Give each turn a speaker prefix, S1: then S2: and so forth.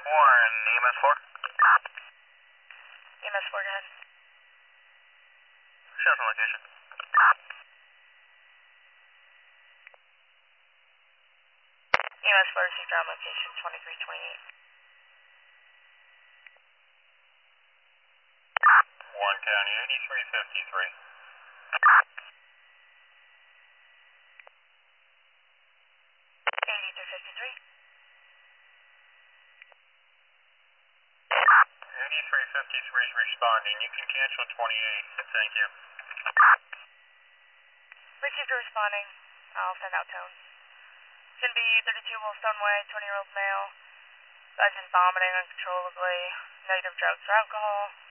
S1: Warren, EMS 4.
S2: EMS 4, go ahead.
S1: Show some location.
S2: EMS 4 received ground location 2328.
S1: Warren County, 8353.
S2: 8353.
S1: 8353 is responding. You can cancel 28. Thank you.
S2: Received responding. I'll send out tone. It's going to be 32 Wolfstone Way, 20-year-old male. Guy's been vomiting uncontrollably. Negative drugs or alcohol.